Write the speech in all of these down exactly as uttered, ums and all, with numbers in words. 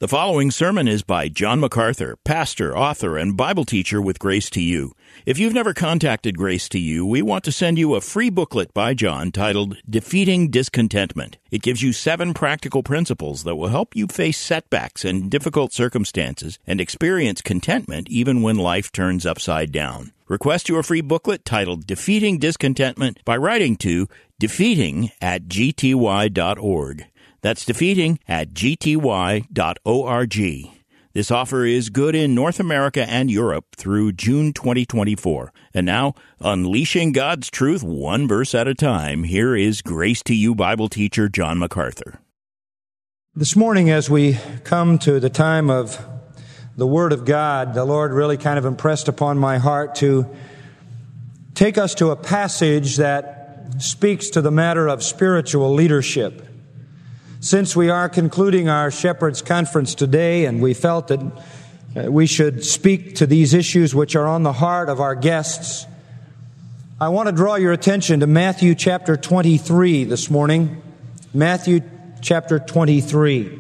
The following sermon is by John MacArthur, pastor, author, and Bible teacher with Grace to You. If you've never contacted Grace to You, we want to send you a free booklet by John titled Defeating Discontentment. It gives you seven practical principles that will help you face setbacks and difficult circumstances and experience contentment even when life turns upside down. Request your free booklet titled Defeating Discontentment by writing to defeating at g t y dot org. That's defeating at g t y dot org. This offer is good in North America and Europe through June twenty twenty-four. And now, unleashing God's truth one verse at a time, here is Grace to You Bible teacher John MacArthur. This morning, as we come to the time of the Word of God, the Lord really kind of impressed upon my heart to take us to a passage that speaks to the matter of spiritual leadership. Since we are concluding our Shepherd's Conference today, and we felt that we should speak to these issues which are on the heart of our guests, I want to draw your attention to Matthew chapter twenty-three this morning. Matthew chapter twenty-three.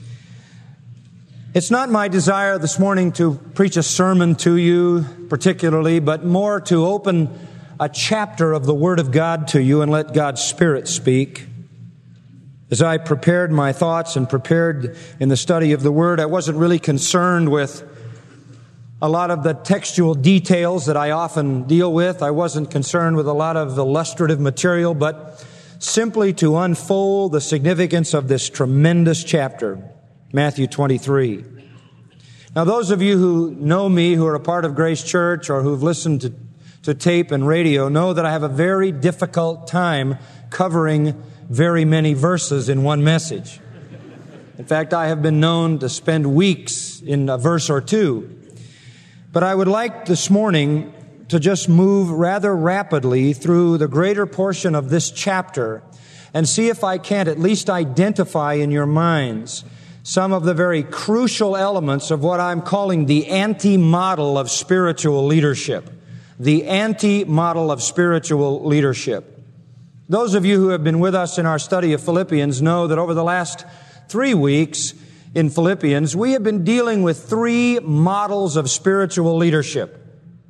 It's not my desire this morning to preach a sermon to you particularly, but more to open a chapter of the Word of God to you and let God's Spirit speak. As I prepared my thoughts and prepared in the study of the Word, I wasn't really concerned with a lot of the textual details that I often deal with. I wasn't concerned with a lot of illustrative material, but simply to unfold the significance of this tremendous chapter, Matthew twenty-three. Now, those of you who know me, who are a part of Grace Church or who've listened to, to tape and radio, know that I have a very difficult time covering very many verses in one message. In fact, I have been known to spend weeks in a verse or two. But I would like this morning to just move rather rapidly through the greater portion of this chapter and see if I can't at least identify in your minds some of the very crucial elements of what I'm calling the anti-model of spiritual leadership. The anti-model of spiritual leadership. Those of you who have been with us in our study of Philippians know that over the last three weeks in Philippians, we have been dealing with three models of spiritual leadership: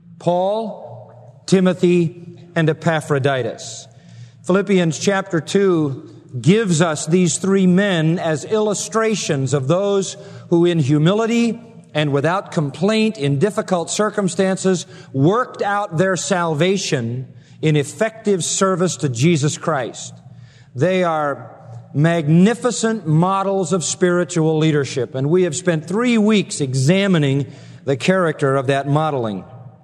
Paul, Timothy, and Epaphroditus. Philippians chapter two gives us these three men as illustrations of those who in humility and without complaint in difficult circumstances worked out their salvation in effective service to Jesus Christ. They are magnificent models of spiritual leadership, and we have spent three weeks examining the character of that modeling.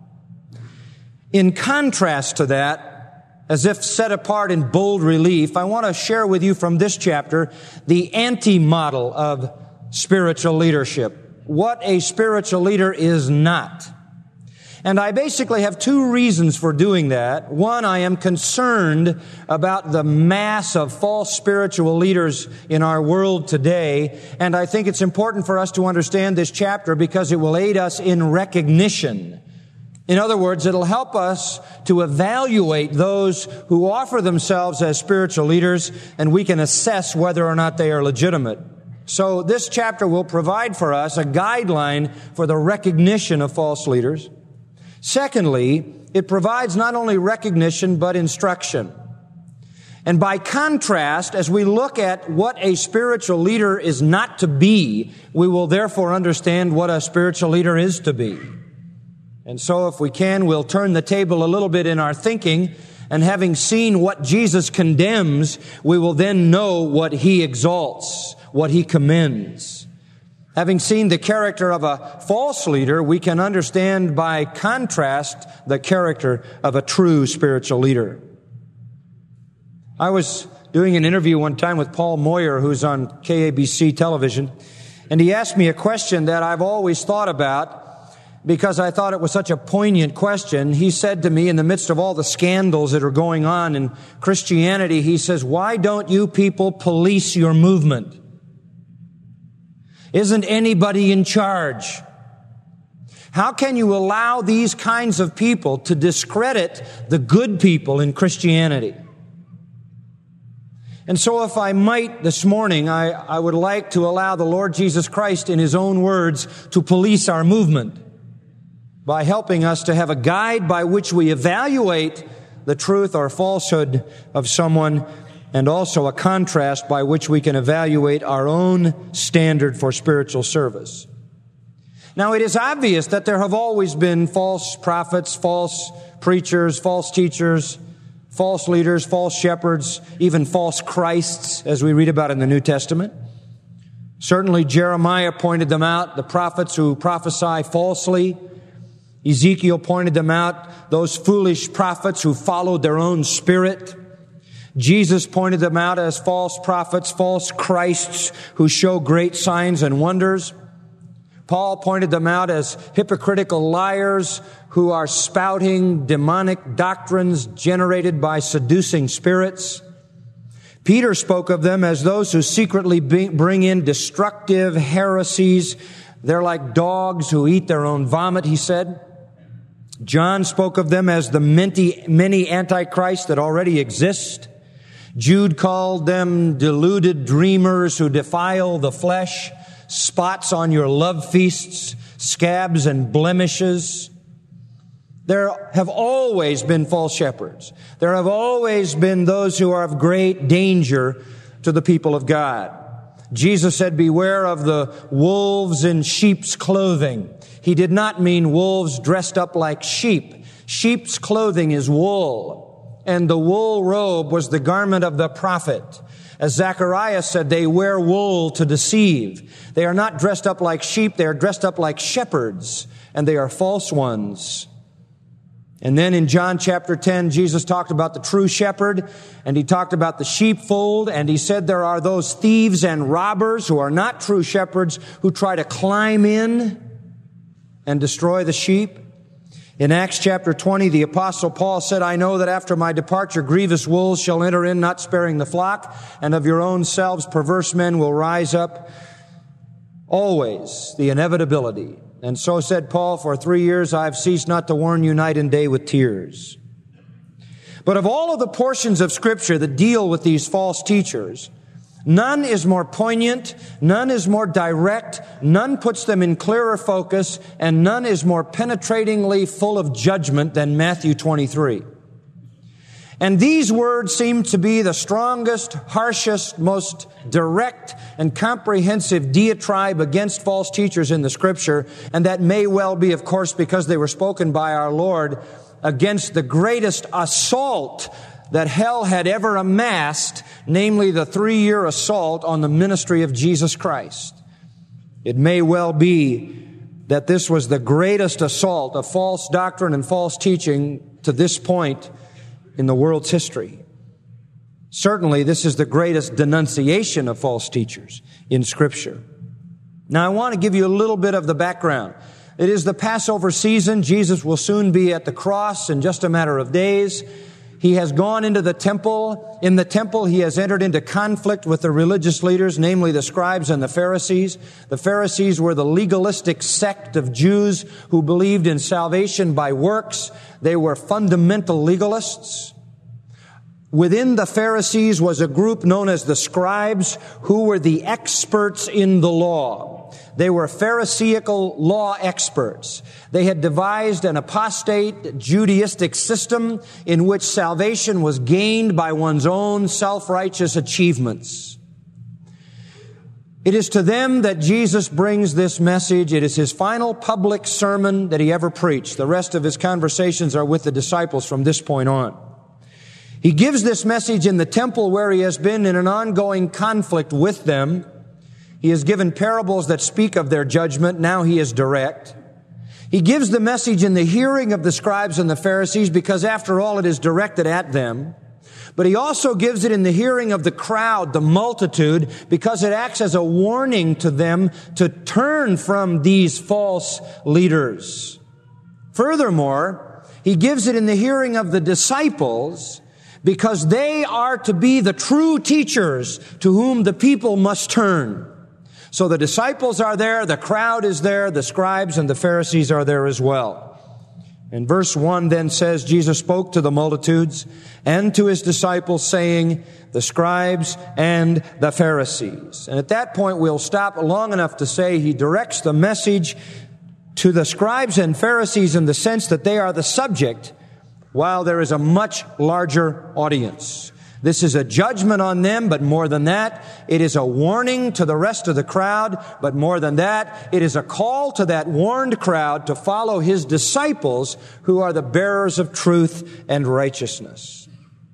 In contrast to that, as if set apart in bold relief, I want to share with you from this chapter the anti-model of spiritual leadership. What a spiritual leader is not. And I basically have two reasons for doing that. One, I am concerned about the mass of false spiritual leaders in our world today. And I think it's important for us to understand this chapter because it will aid us in recognition. In other words, it'll help us to evaluate those who offer themselves as spiritual leaders, and we can assess whether or not they are legitimate. So this chapter will provide for us a guideline for the recognition of false leaders. Secondly, it provides not only recognition, but instruction. And by contrast, as we look at what a spiritual leader is not to be, we will therefore understand what a spiritual leader is to be. And so if we can, we'll turn the table a little bit in our thinking, and having seen what Jesus condemns, we will then know what He exalts, what He commends. Having seen the character of a false leader, we can understand by contrast the character of a true spiritual leader. I was doing an interview one time with Paul Moyer, who's on K A B C television, and he asked me a question that I've always thought about because I thought it was such a poignant question. He said to me, in the midst of all the scandals that are going on in Christianity, he says, "Why don't you people police your movement? Isn't anybody in charge? How can you allow these kinds of people to discredit the good people in Christianity?" And so if I might this morning, I, I would like to allow the Lord Jesus Christ in His own words to police our movement by helping us to have a guide by which we evaluate the truth or falsehood of someone, and also a contrast by which we can evaluate our own standard for spiritual service. Now, it is obvious that there have always been false prophets, false preachers, false teachers, false leaders, false shepherds, even false Christs, as we read about in the New Testament. Certainly Jeremiah pointed them out, the prophets who prophesy falsely. Ezekiel pointed them out, those foolish prophets who followed their own spirit. Jesus pointed them out as false prophets, false Christs who show great signs and wonders. Paul pointed them out as hypocritical liars who are spouting demonic doctrines generated by seducing spirits. Peter spoke of them as those who secretly bring in destructive heresies. They're like dogs who eat their own vomit, he said. John spoke of them as the many, many antichrists that already exist. Jude called them deluded dreamers who defile the flesh, spots on your love feasts, scabs and blemishes. There have always been false shepherds. There have always been those who are of great danger to the people of God. Jesus said, beware of the wolves in sheep's clothing. He did not mean wolves dressed up like sheep. Sheep's clothing is wool, and the wool robe was the garment of the prophet. As Zechariah said, they wear wool to deceive. They are not dressed up like sheep, they are dressed up like shepherds, and they are false ones. And then in John chapter ten, Jesus talked about the true shepherd, and he talked about the sheepfold, and he said there are those thieves and robbers who are not true shepherds who try to climb in and destroy the sheep. In Acts chapter twenty, the apostle Paul said, I know that after my departure, grievous wolves shall enter in, not sparing the flock, and of your own selves perverse men will rise up. Always the inevitability. And so said Paul, for three years I have ceased not to warn you night and day with tears. But of all of the portions of Scripture that deal with these false teachers, none is more poignant, none is more direct, none puts them in clearer focus, and none is more penetratingly full of judgment than Matthew twenty-three. And these words seem to be the strongest, harshest, most direct and comprehensive diatribe against false teachers in the Scripture, and that may well be, of course, because they were spoken by our Lord against the greatest assault that hell had ever amassed, namely the three-year assault on the ministry of Jesus Christ. It may well be that this was the greatest assault of false doctrine and false teaching to this point in the world's history. Certainly, this is the greatest denunciation of false teachers in Scripture. Now, I want to give you a little bit of the background. It is the Passover season. Jesus will soon be at the cross in just a matter of days. He has gone into the temple. In the temple, he has entered into conflict with the religious leaders, namely the scribes and the Pharisees. The Pharisees were the legalistic sect of Jews who believed in salvation by works. They were fundamental legalists. Within the Pharisees was a group known as the scribes, who were the experts in the law. They were Pharisaical law experts. They had devised an apostate Judaistic system in which salvation was gained by one's own self-righteous achievements. It is to them that Jesus brings this message. It is his final public sermon that he ever preached. The rest of his conversations are with the disciples from this point on. He gives this message in the temple where he has been in an ongoing conflict with them. He has given parables that speak of their judgment. Now he is direct. He gives the message in the hearing of the scribes and the Pharisees because, after all, it is directed at them. But he also gives it in the hearing of the crowd, the multitude, because it acts as a warning to them to turn from these false leaders. Furthermore, he gives it in the hearing of the disciples because they are to be the true teachers to whom the people must turn. So the disciples are there, the crowd is there, the scribes and the Pharisees are there as well. And verse one then says, Jesus spoke to the multitudes and to his disciples, saying, the scribes and the Pharisees. And at that point, we'll stop long enough to say he directs the message to the scribes and Pharisees in the sense that they are the subject, while there is a much larger audience. This is a judgment on them, but more than that, it is a warning to the rest of the crowd, but more than that, it is a call to that warned crowd to follow his disciples, who are the bearers of truth and righteousness.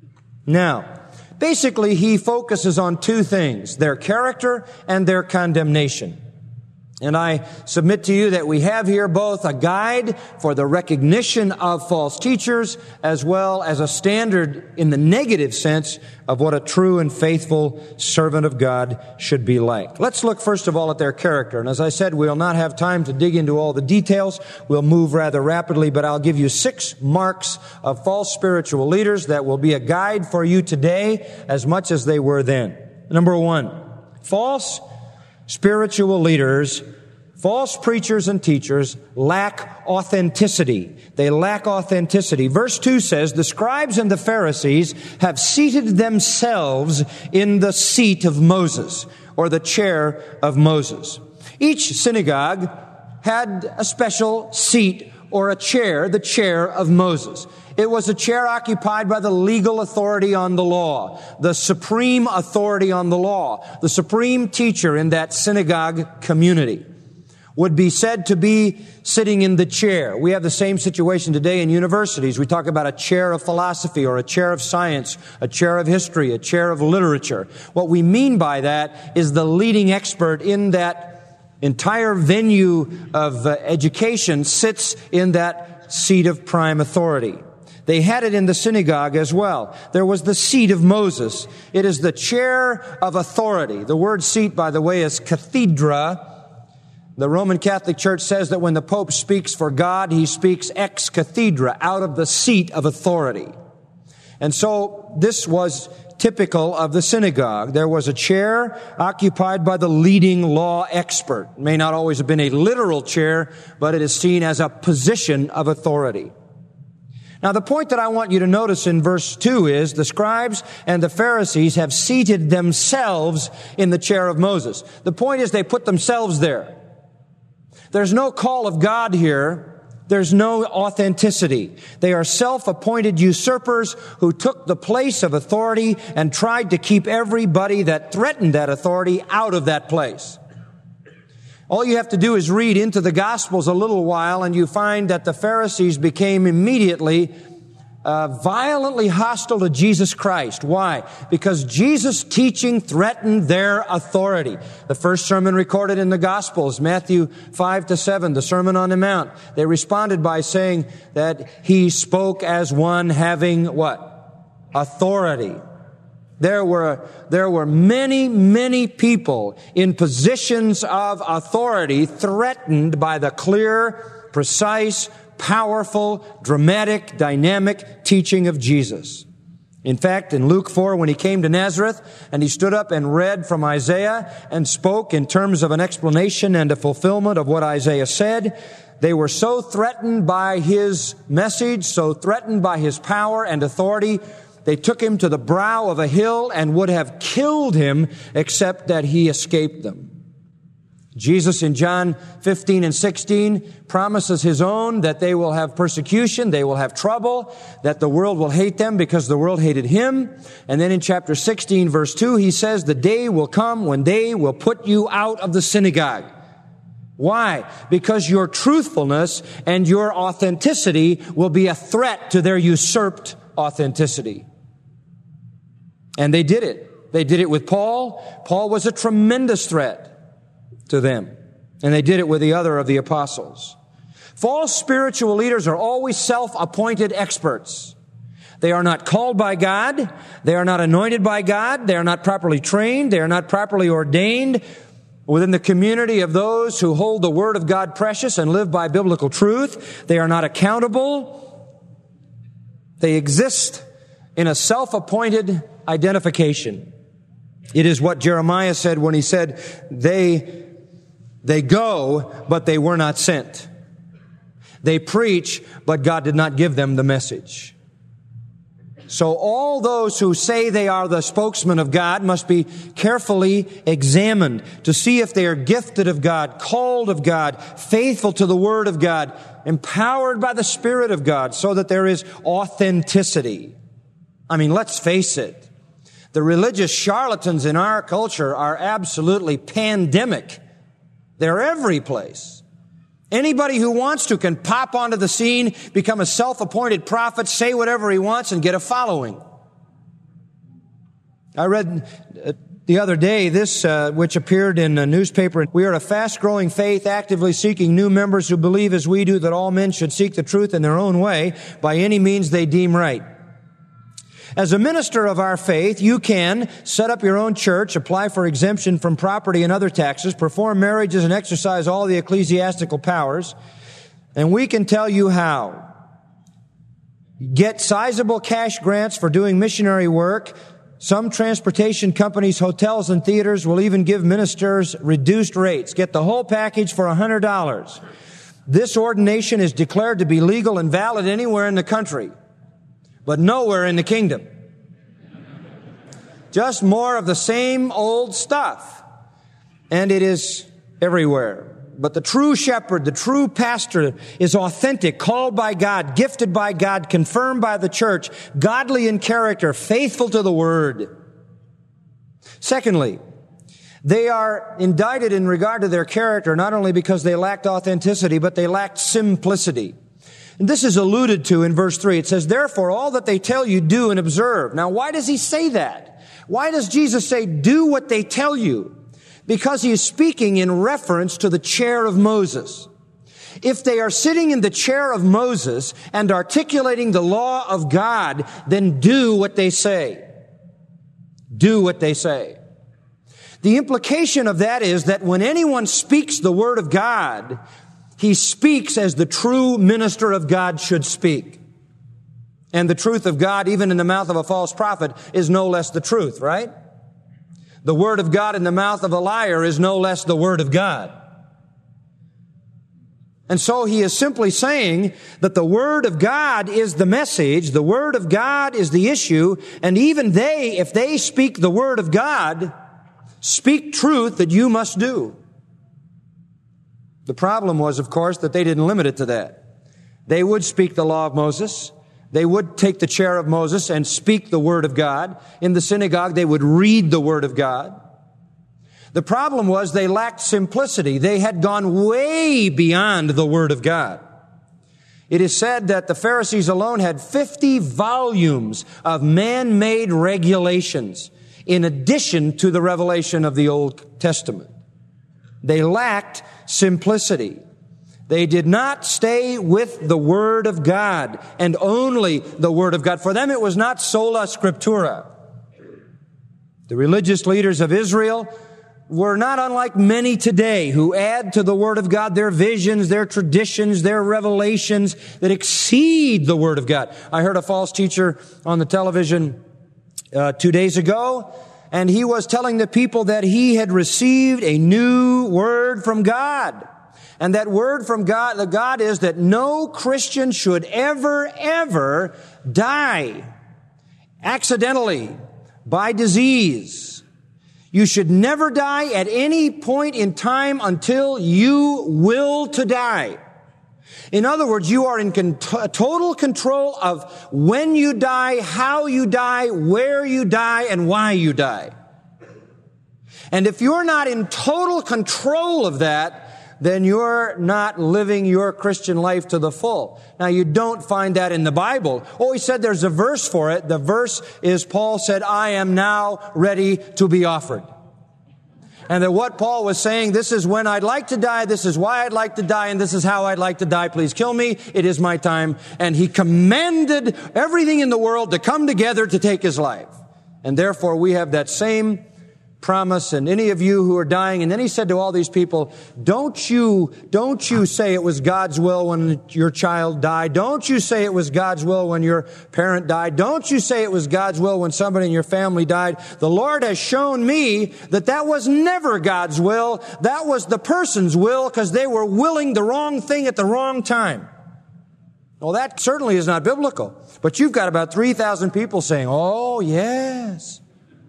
Now, basically, he focuses on two things, their character and their condemnation. And I submit to you that we have here both a guide for the recognition of false teachers, as well as a standard in the negative sense of what a true and faithful servant of God should be like. Let's look first of all at their character. And as I said, we'll not have time to dig into all the details. We'll move rather rapidly, but I'll give you six marks of false spiritual leaders that will be a guide for you today as much as they were then. Number one, false spiritual leaders, false preachers and teachers lack authenticity. They lack authenticity. Verse two says, the scribes and the Pharisees have seated themselves in the seat of Moses, or the chair of Moses. Each synagogue had a special seat or a chair, the chair of Moses. It was a chair occupied by the legal authority on the law, the supreme authority on the law. The supreme teacher in that synagogue community would be said to be sitting in the chair. We have the same situation today in universities. We talk about a chair of philosophy or a chair of science, a chair of history, a chair of literature. What we mean by that is the leading expert in that entire venue of uh, education sits in that seat of prime authority. They had it in the synagogue as well. There was the seat of Moses. It is the chair of authority. The word seat, by the way, is cathedra. The Roman Catholic Church says that when the Pope speaks for God, he speaks ex cathedra, out of the seat of authority. And so this was typical of the synagogue. There was a chair occupied by the leading law expert. It may not always have been a literal chair, but it is seen as a position of authority. Now, the point that I want you to notice in verse two is the scribes and the Pharisees have seated themselves in the chair of Moses. The point is they put themselves there. There's no call of God here. There's no authenticity. They are self-appointed usurpers who took the place of authority and tried to keep everybody that threatened that authority out of that place. All you have to do is read into the Gospels a little while, and you find that the Pharisees became immediately uh, violently hostile to Jesus Christ. Why? Because Jesus' teaching threatened their authority. The first sermon recorded in the Gospels, Matthew five to seven, the Sermon on the Mount, they responded by saying that he spoke as one having what? Authority. There were, there were many, many people in positions of authority threatened by the clear, precise, powerful, dramatic, dynamic teaching of Jesus. In fact, in Luke four, when he came to Nazareth and he stood up and read from Isaiah and spoke in terms of an explanation and a fulfillment of what Isaiah said, they were so threatened by his message, so threatened by his power and authority, they took him to the brow of a hill and would have killed him except that he escaped them. Jesus in John fifteen and sixteen promises his own that they will have persecution, they will have trouble, that the world will hate them because the world hated him. And then in chapter sixteen, verse two, he says, the day will come when they will put you out of the synagogue. Why? Because your truthfulness and your authenticity will be a threat to their usurped authenticity. And they did it. They did it with Paul. Paul was a tremendous threat to them. And they did it with the other of the apostles. False spiritual leaders are always self-appointed experts. They are not called by God. They are not anointed by God. They are not properly trained. They are not properly ordained within the community of those who hold the Word of God precious and live by biblical truth. They are not accountable. They exist in a self-appointed identification. It is what Jeremiah said when he said, they, they go, but they were not sent. They preach, but God did not give them the message. So all those who say they are the spokesman of God must be carefully examined to see if they are gifted of God, called of God, faithful to the Word of God, empowered by the Spirit of God, so that there is authenticity. I mean, let's face it. The religious charlatans in our culture are absolutely pandemic. They're every place. Anybody who wants to can pop onto the scene, become a self-appointed prophet, say whatever he wants, and get a following. I read uh, the other day this, uh, which appeared in a newspaper. We are a fast-growing faith, actively seeking new members who believe as we do that all men should seek the truth in their own way, by any means they deem right. As a minister of our faith, you can set up your own church, apply for exemption from property and other taxes, perform marriages, and exercise all the ecclesiastical powers. And we can tell you how. Get sizable cash grants for doing missionary work. Some transportation companies, hotels, and theaters will even give ministers reduced rates. Get the whole package for one hundred dollars. This ordination is declared to be legal and valid anywhere in the country, but nowhere in the kingdom. Just more of the same old stuff. And it is everywhere. But the true shepherd, the true pastor is authentic, called by God, gifted by God, confirmed by the church, godly in character, faithful to the Word. Secondly, they are indicted in regard to their character not only because they lacked authenticity, but they lacked simplicity. And this is alluded to in verse three. It says, therefore, all that they tell you, do and observe. Now, why does he say that? Why does Jesus say, do what they tell you? Because he is speaking in reference to the chair of Moses. If they are sitting in the chair of Moses and articulating the law of God, then do what they say. Do what they say. The implication of that is that when anyone speaks the word of God, he speaks as the true minister of God should speak. And the truth of God, even in the mouth of a false prophet, is no less the truth, right? The word of God in the mouth of a liar is no less the word of God. And so he is simply saying that the word of God is the message, the word of God is the issue, and even they, if they speak the word of God, speak truth that you must do. The problem was, of course, that they didn't limit it to that. They would speak the law of Moses. They would take the chair of Moses and speak the word of God. In the synagogue, they would read the word of God. The problem was they lacked simplicity. They had gone way beyond the word of God. It is said that the Pharisees alone had fifty volumes of man-made regulations in addition to the revelation of the Old Testament. They lacked simplicity. They did not stay with the Word of God and only the Word of God. For them, it was not sola scriptura. The religious leaders of Israel were not unlike many today who add to the Word of God their visions, their traditions, their revelations that exceed the Word of God. I heard a false teacher on the television uh, two days ago, and he was telling the people that he had received a new word from God. And that word from God, the God is that no Christian should ever, ever die accidentally by disease. You should never die at any point in time until you will to die. In other words, you are in con- total control of when you die, how you die, where you die, and why you die. And if you're not in total control of that, then you're not living your Christian life to the full. Now, you don't find that in the Bible. Oh, he said there's a verse for it. The verse is Paul said, I am now ready to be offered. And that what Paul was saying, this is when I'd like to die, this is why I'd like to die, and this is how I'd like to die. Please kill me. It is my time. And he commanded everything in the world to come together to take his life. And therefore, we have that same promise, and any of you who are dying. And then he said to all these people, don't you, don't you say it was God's will when your child died. Don't you say it was God's will when your parent died. Don't you say it was God's will when somebody in your family died. The Lord has shown me that that was never God's will. That was the person's will because they were willing the wrong thing at the wrong time. Well, that certainly is not biblical. But you've got about three thousand people saying, oh, yes.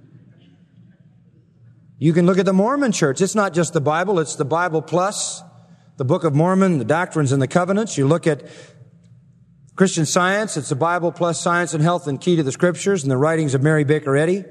You can look at the Mormon church. It's not just the Bible. It's the Bible plus the Book of Mormon, the Doctrines and the Covenants. You look at Christian Science. It's the Bible plus Science and Health and Key to the Scriptures and the writings of Mary Baker Eddy.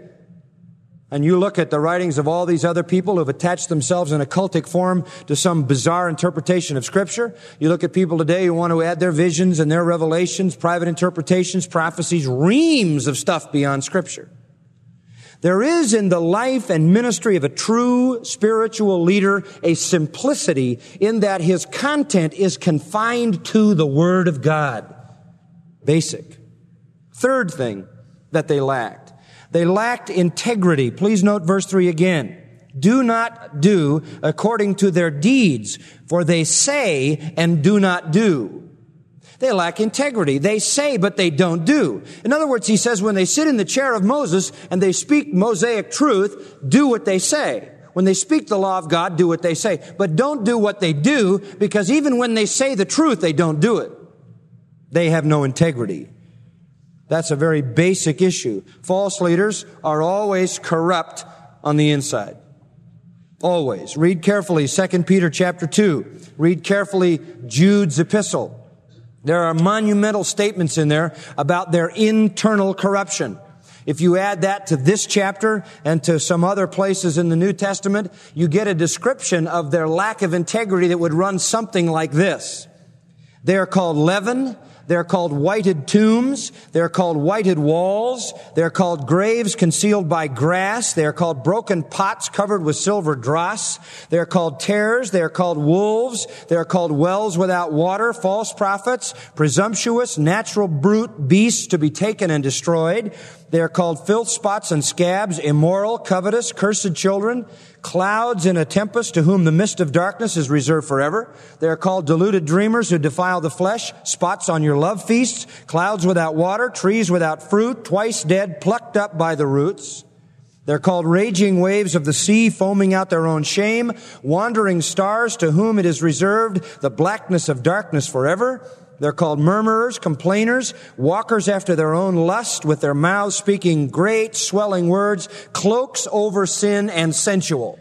And you look at the writings of all these other people who have attached themselves in a cultic form to some bizarre interpretation of Scripture. You look at people today who want to add their visions and their revelations, private interpretations, prophecies, reams of stuff beyond Scripture. There is in the life and ministry of a true spiritual leader a simplicity in that his content is confined to the Word of God. Basic. Third thing that they lacked. They lacked integrity. Please note verse three again. Do not do according to their deeds, for they say and do not do. They lack integrity. They say, but they don't do. In other words, he says when they sit in the chair of Moses and they speak Mosaic truth, do what they say. When they speak the law of God, do what they say. But don't do what they do, because even when they say the truth, they don't do it. They have no integrity. That's a very basic issue. False leaders are always corrupt on the inside. Always. Read carefully Second Peter chapter two. Read carefully Jude's epistle. There are monumental statements in there about their internal corruption. If you add that to this chapter and to some other places in the New Testament, you get a description of their lack of integrity that would run something like this. They are called leaven. They're called whited tombs. They're called whited walls. They're called graves concealed by grass. They're called broken pots covered with silver dross. They're called tares. They're called wolves. They're called wells without water, false prophets, presumptuous, natural brute beasts to be taken and destroyed. They're called filth spots and scabs, immoral, covetous, cursed children, clouds in a tempest to whom the mist of darkness is reserved forever. They're called deluded dreamers who defile the flesh, spots on your love feasts, clouds without water, trees without fruit, twice dead, plucked up by the roots. They're called raging waves of the sea, foaming out their own shame, wandering stars to whom it is reserved the blackness of darkness forever. They're called murmurers, complainers, walkers after their own lust, with their mouths speaking great, swelling words, cloaks over sin and sensual.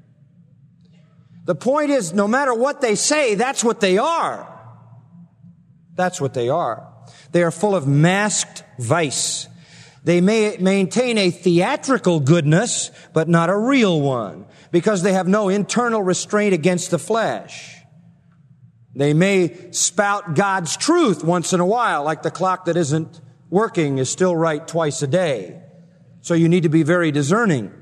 The point is, no matter what they say, that's what they are. That's what they are. They are full of masked vice. They may maintain a theatrical goodness, but not a real one, because they have no internal restraint against the flesh. They may spout God's truth once in a while, like the clock that isn't working is still right twice a day. So you need to be very discerning.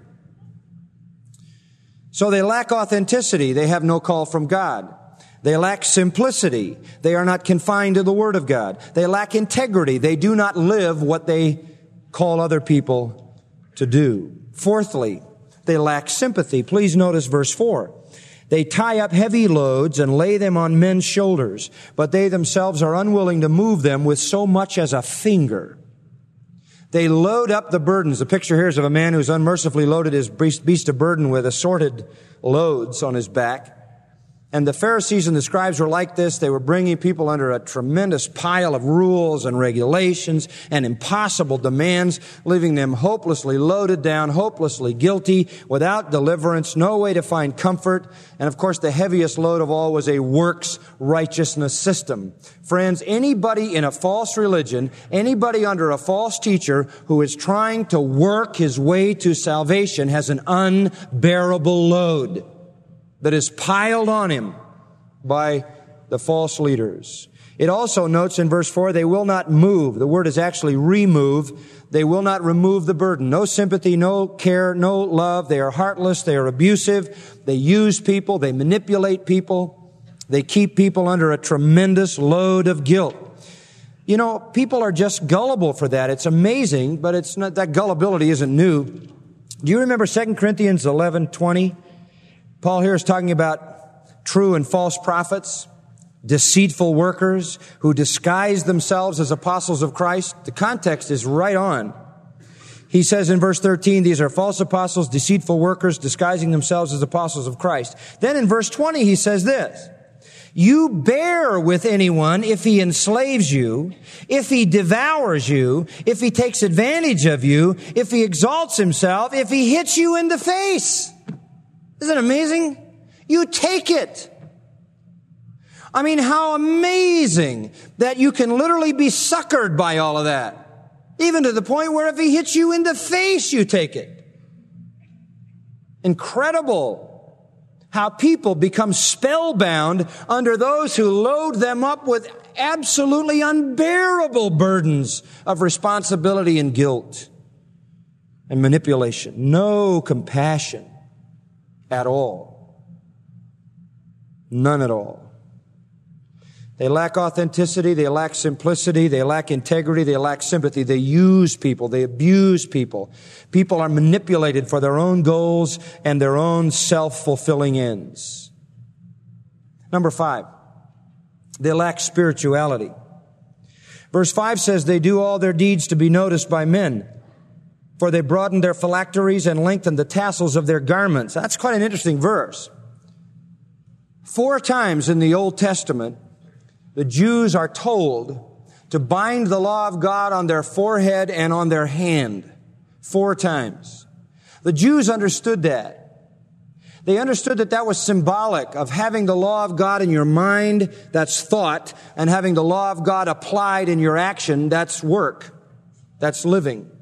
So they lack authenticity. They have no call from God. They lack simplicity. They are not confined to the Word of God. They lack integrity. They do not live what they call other people to do. Fourthly, they lack sympathy. Please notice verse four. They tie up heavy loads and lay them on men's shoulders, but they themselves are unwilling to move them with so much as a finger. They load up the burdens. The picture here is of a man who's unmercifully loaded his beast of burden with assorted loads on his back. And the Pharisees and the scribes were like this. They were bringing people under a tremendous pile of rules and regulations and impossible demands, leaving them hopelessly loaded down, hopelessly guilty, without deliverance, no way to find comfort. And of course, the heaviest load of all was a works righteousness system. Friends, anybody in a false religion, anybody under a false teacher who is trying to work his way to salvation has an unbearable load that is piled on him by the false leaders. It also notes in verse four, they will not move. The word is actually remove. They will not remove the burden. No sympathy, no care, no love. They are heartless. They are abusive. They use people. They manipulate people. They keep people under a tremendous load of guilt. You know, people are just gullible for that. It's amazing, but it's not, that gullibility isn't new. Do you remember Second Corinthians eleven twenty? Paul here is talking about true and false prophets, deceitful workers who disguise themselves as apostles of Christ. The context is right on. He says in verse thirteen, these are false apostles, deceitful workers, disguising themselves as apostles of Christ. Then in verse twenty, he says this. You bear with anyone if he enslaves you, if he devours you, if he takes advantage of you, if he exalts himself, if he hits you in the face. Isn't it amazing? You take it. I mean, how amazing that you can literally be succored by all of that. Even to the point where if he hits you in the face, you take it. Incredible how people become spellbound under those who load them up with absolutely unbearable burdens of responsibility and guilt and manipulation. No compassion at all. None at all. They lack authenticity, they lack simplicity, they lack integrity, they lack sympathy. They use people, they abuse people. People are manipulated for their own goals and their own self-fulfilling ends. Number five, they lack spirituality. Verse five says, they do all their deeds to be noticed by men, for they broaden their phylacteries and lengthen the tassels of their garments. That's quite an interesting verse. Four times in the Old Testament, the Jews are told to bind the law of God on their forehead and on their hand. Four times. The Jews understood that. They understood that that was symbolic of having the law of God in your mind, that's thought, and having the law of God applied in your action, that's work. That's living.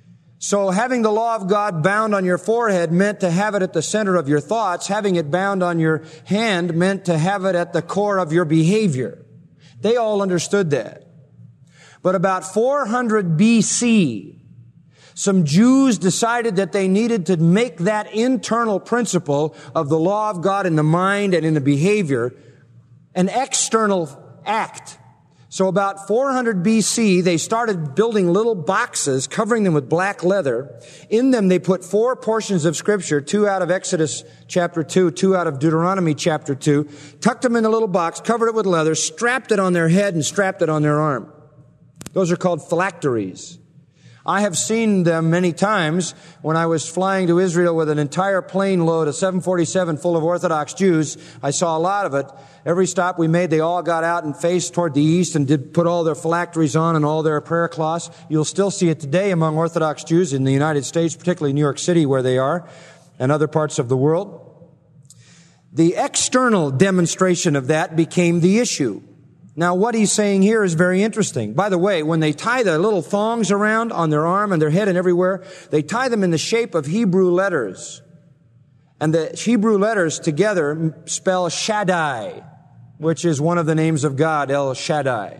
So having the law of God bound on your forehead meant to have it at the center of your thoughts. Having it bound on your hand meant to have it at the core of your behavior. They all understood that. But about four hundred B C, some Jews decided that they needed to make that internal principle of the law of God in the mind and in the behavior an external act. So about four hundred B C, they started building little boxes, covering them with black leather. In them, they put four portions of Scripture, two out of Exodus chapter two, two out of Deuteronomy chapter two, tucked them in a little box, covered it with leather, strapped it on their head, and strapped it on their arm. Those are called phylacteries. I have seen them many times when I was flying to Israel with an entire plane load of seven forty-seven full of Orthodox Jews. I saw a lot of it. Every stop we made, they all got out and faced toward the east and did put all their phylacteries on and all their prayer cloths. You'll still see it today among Orthodox Jews in the United States, particularly New York City where they are, and other parts of the world. The external demonstration of that became the issue. Now, what he's saying here is very interesting. By the way, when they tie the little thongs around on their arm and their head and everywhere, they tie them in the shape of Hebrew letters. And the Hebrew letters together spell Shaddai, which is one of the names of God, El Shaddai.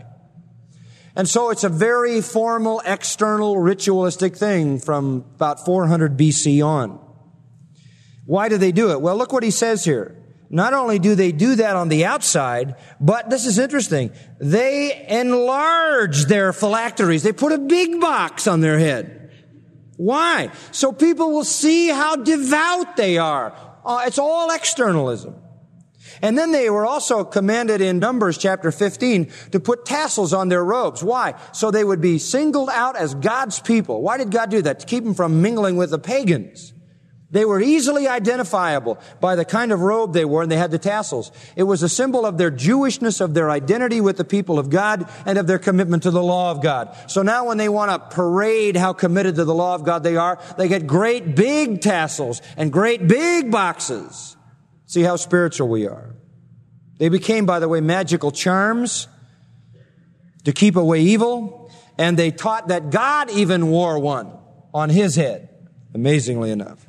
And so it's a very formal, external, ritualistic thing from about four hundred B C on. Why do they do it? Well, look what he says here. Not only do they do that on the outside, but this is interesting. They enlarge their phylacteries. They put a big box on their head. Why? So people will see how devout they are. Uh, it's all externalism. And then they were also commanded in Numbers chapter fifteen to put tassels on their robes. Why? So they would be singled out as God's people. Why did God do that? To keep them from mingling with the pagans. They were easily identifiable by the kind of robe they wore, and they had the tassels. It was a symbol of their Jewishness, of their identity with the people of God, and of their commitment to the law of God. So now when they want to parade how committed to the law of God they are, they get great big tassels and great big boxes. See how spiritual we are. They became, by the way, magical charms to keep away evil, and they taught that God even wore one on his head, amazingly enough.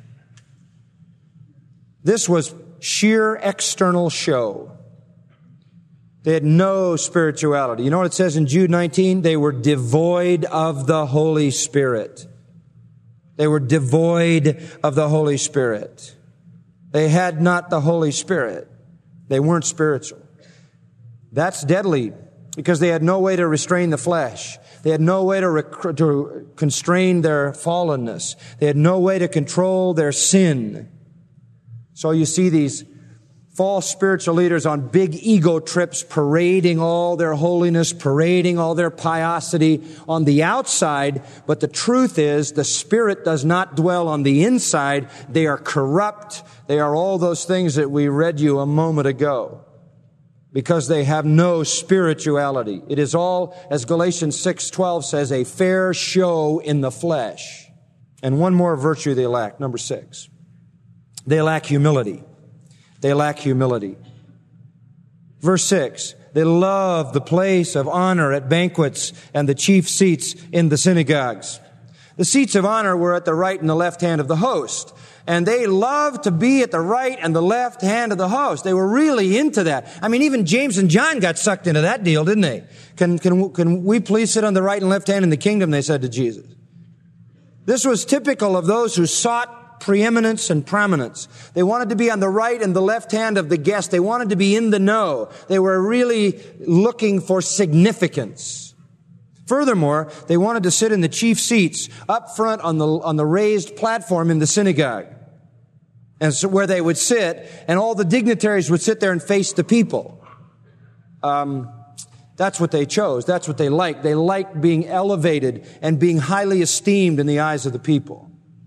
This was sheer external show. They had no spirituality. You know what it says in Jude nineteen? They were devoid of the Holy Spirit. They were devoid of the Holy Spirit. They had not the Holy Spirit. They weren't spiritual. That's deadly because they had no way to restrain the flesh. They had no way to, rec- to constrain their fallenness. They had no way to control their sin. So you see these false spiritual leaders on big ego trips parading all their holiness, parading all their piosity on the outside. But the truth is the Spirit does not dwell on the inside. They are corrupt. They are all those things that we read you a moment ago. because they have no spirituality. It is all, as Galatians six twelve says, a fair show in the flesh. And one more virtue they lack, number six. They lack humility. They lack humility. Verse six, they love the place of honor at banquets and the chief seats in the synagogues. The seats of honor were at the right and the left hand of the host. And they loved to be at the right and the left hand of the host. They were really into that. I mean, even James and John got sucked into that deal, didn't they? Can, can, can we please sit on the right and left hand in the kingdom, they said to Jesus. This was typical of those who sought preeminence and prominence. They wanted to be on the right and the left hand of the guest. They wanted to be in the know. They were really looking for significance. Furthermore, they wanted to sit in the chief seats up front on the, on the raised platform in the synagogue. And so where they would sit, and all the dignitaries would sit there and face the people. Um, that's what they chose. That's what they liked. They liked being elevated and being highly esteemed in the eyes of the people.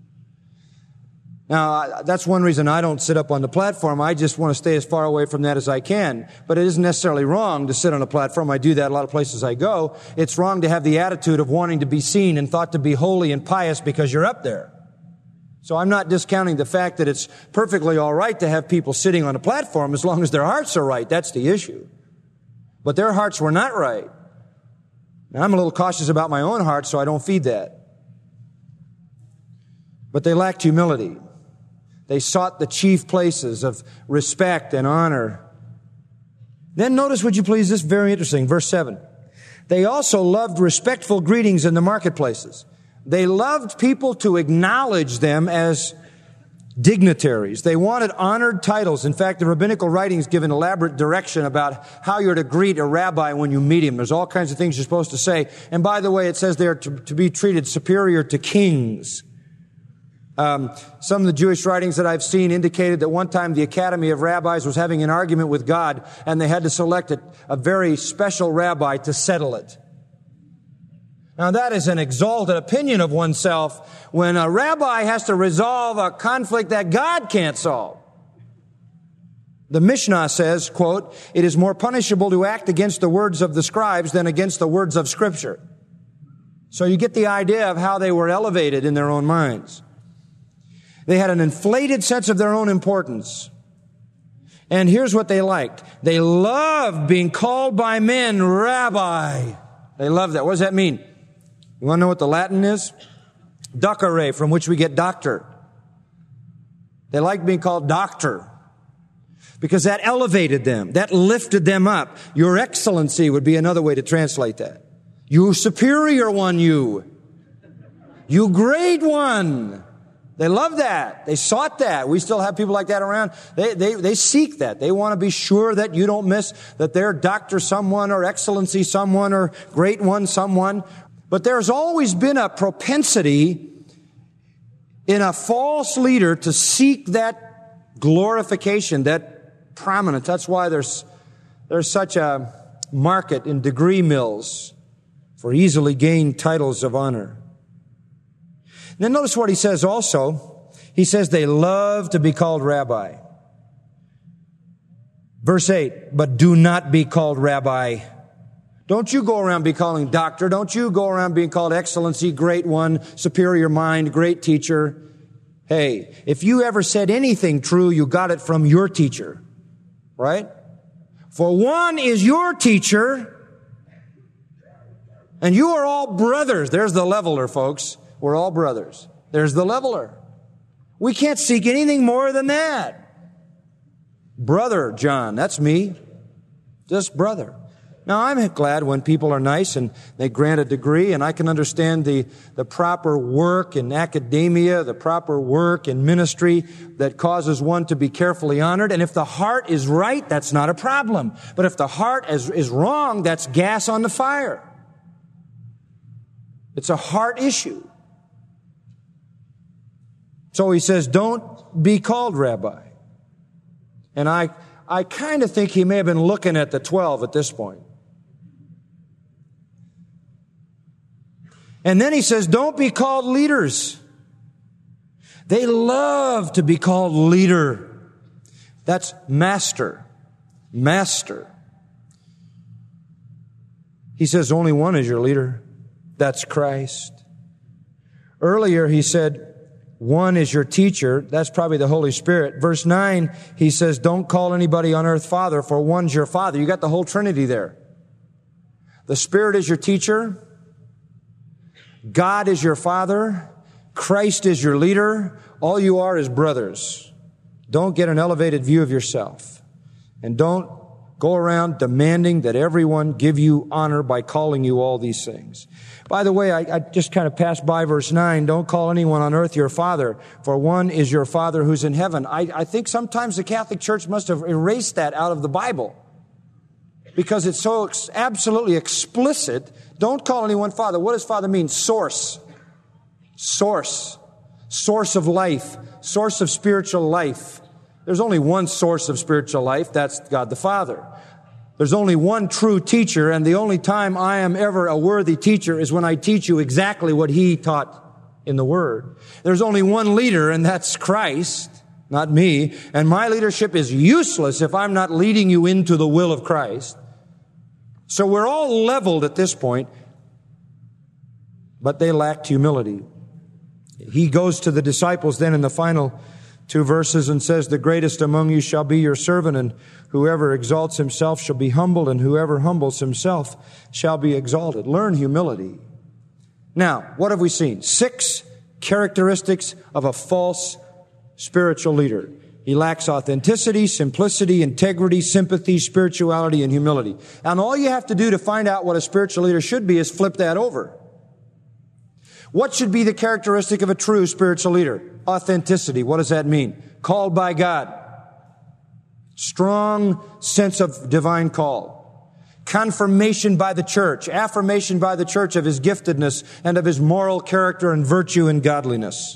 Now, that's one reason I don't sit up on the platform. I just want to stay as far away from that as I can. But it isn't necessarily wrong to sit on a platform. I do that a lot of places I go. It's wrong to have the attitude of wanting to be seen and thought to be holy and pious because you're up there. So I'm not discounting the fact that it's perfectly all right to have people sitting on a platform as long as their hearts are right. That's the issue. But their hearts were not right. Now, I'm a little cautious about my own heart, so I don't feed that. But they lacked humility. They sought the chief places of respect and honor. Then notice, would you please, this is very interesting, verse seven. They also loved respectful greetings in the marketplaces. They loved people to acknowledge them as dignitaries. They wanted honored titles. In fact, the rabbinical writings give an elaborate direction about how you're to greet a rabbi when you meet him. There's all kinds of things you're supposed to say. And by the way, it says they're to, to be treated superior to kings. Um, some of the Jewish writings that I've seen indicated that one time the Academy of Rabbis was having an argument with God, and they had to select a, a very special rabbi to settle it. Now that is an exalted opinion of oneself when a rabbi has to resolve a conflict that God can't solve. The Mishnah says, quote, "It is more punishable to act against the words of the scribes than against the words of Scripture." So you get the idea of how they were elevated in their own minds. They had an inflated sense of their own importance. And here's what they liked. They loved being called by men rabbi. They loved that. What does that mean? You want to know what the Latin is? Docere, from which we get doctor. They liked being called doctor because that elevated them. That lifted them up. Your excellency would be another way to translate that. You superior one, you. You great one. They love that. They sought that. We still have people like that around. They, they, they seek that. They want to be sure that you don't miss that they're doctor someone or excellency someone or great one someone. But there's always been a propensity in a false leader to seek that glorification, that prominence. That's why there's, there's such a market in degree mills for easily gained titles of honor. Then notice what he says also. He says they love to be called rabbi. Verse eight, but do not be called rabbi. Don't you go around be calling doctor. Don't you go around being called excellency, great one, superior mind, great teacher. Hey, if you ever said anything true, you got it from your teacher, right? For one is your teacher, and you are all brothers. There's the leveler, folks. We're all brothers. There's the leveler. We can't seek anything more than that. Brother John, that's me. Just brother. Now, I'm glad when people are nice and they grant a degree, and I can understand the, the proper work in academia, the proper work in ministry that causes one to be carefully honored. And if the heart is right, that's not a problem. But if the heart is, is wrong, that's gas on the fire. It's a heart issue. So he says, don't be called rabbi. And I, I kind of think he may have been looking at the twelve at this point. And then he says, don't be called leaders. They love to be called leader. That's master. Master. He says only one is your leader. That's Christ. Earlier he said one is your teacher. That's probably the Holy Spirit. Verse nine, he says, don't call anybody on earth Father, for one's your Father. You got the whole Trinity there. The Spirit is your teacher. God is your Father. Christ is your leader. All you are is brothers. Don't get an elevated view of yourself. And don't go around demanding that everyone give you honor by calling you all these things. By the way, I, I just kind of passed by verse nine. Don't call anyone on earth your father, for one is your Father who's in heaven. I, I think sometimes the Catholic Church must have erased that out of the Bible because it's so ex- absolutely explicit. Don't call anyone Father. What does Father mean? Source. Source. Source of life. Source of spiritual life. There's only one source of spiritual life. That's God the Father. There's only one true teacher, and the only time I am ever a worthy teacher is when I teach you exactly what He taught in the Word. There's only one leader, and that's Christ, not me. And my leadership is useless if I'm not leading you into the will of Christ. So we're all leveled at this point, but they lacked humility. He goes to the disciples then in the final two verses and says, the greatest among you shall be your servant, and whoever exalts himself shall be humbled, and whoever humbles himself shall be exalted. Learn humility. Now, what have we seen? Six characteristics of a false spiritual leader. He lacks authenticity, simplicity, integrity, sympathy, spirituality, and humility. And all you have to do to find out what a spiritual leader should be is flip that over. What should be the characteristic of a true spiritual leader? Authenticity. What does that mean? Called by God. Strong sense of divine call. Confirmation by the church. Affirmation by the church of his giftedness and of his moral character and virtue and godliness.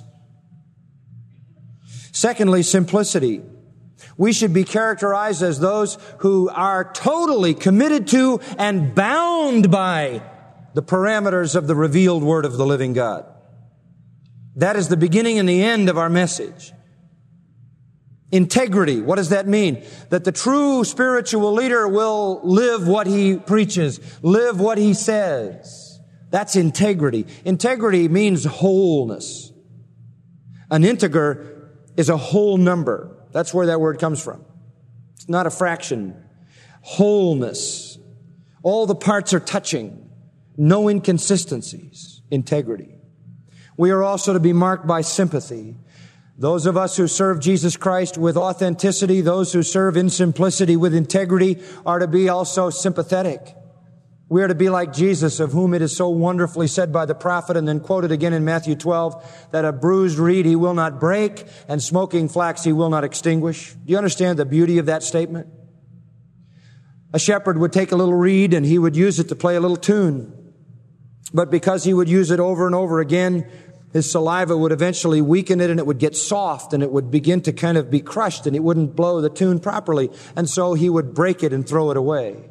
Secondly, simplicity. We should be characterized as those who are totally committed to and bound by the parameters of the revealed Word of the living God. That is the beginning and the end of our message. Integrity. What does that mean? That the true spiritual leader will live what he preaches, live what he says. That's integrity. Integrity means wholeness. An integer is a whole number. That's where that word comes from. It's not a fraction. Wholeness. All the parts are touching. No inconsistencies. Integrity. We are also to be marked by sympathy. Those of us who serve Jesus Christ with authenticity, those who serve in simplicity with integrity, are to be also sympathetic. We are to be like Jesus, of whom it is so wonderfully said by the prophet and then quoted again in Matthew twelve, that a bruised reed he will not break and smoking flax he will not extinguish. Do you understand the beauty of that statement? A shepherd would take a little reed and he would use it to play a little tune. But because he would use it over and over again, his saliva would eventually weaken it and it would get soft and it would begin to kind of be crushed and it wouldn't blow the tune properly. And so he would break it and throw it away.